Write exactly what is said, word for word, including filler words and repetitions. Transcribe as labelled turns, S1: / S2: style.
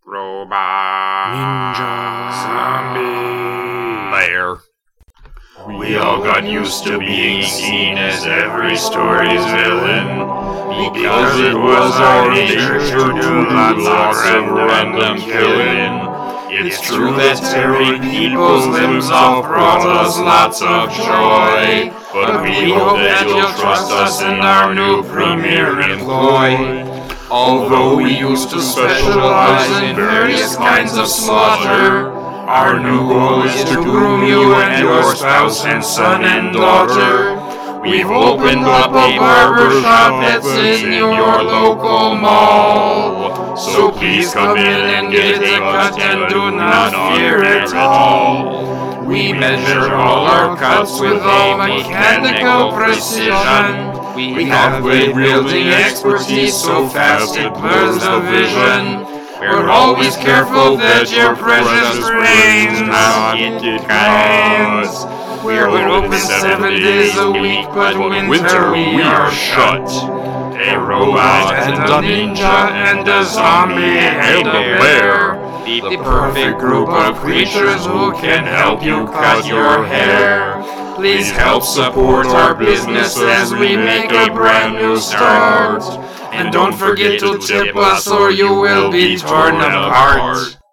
S1: Robot.
S2: Ninja.
S1: Zombie.
S3: Bear. We all got used to being seen as every story's villain, because it was our nature to do lots of random killing. It's true that tearing people's limbs off brought us lots of joy, but we hope that you'll trust us in our new premier employ. Although we used to specialize in various kinds of slaughter, our new goal is to groom you and your spouse and son and daughter. We've opened up a barber shop that's in your local mall. So please come in and get a cut and do not fear at all. We measure all our cuts with a mechanical precision. We have blade wielding expertise so fast it blurs the vision. We're always careful that your precious brains not get cut. We're open seven days a week, but in winter we are shut. A robot and a ninja and a zombie and a bear. The perfect group of creatures who can help you cut your hair. Please help support our business as we make a brand new start. And don't forget to tip us or you will be torn apart.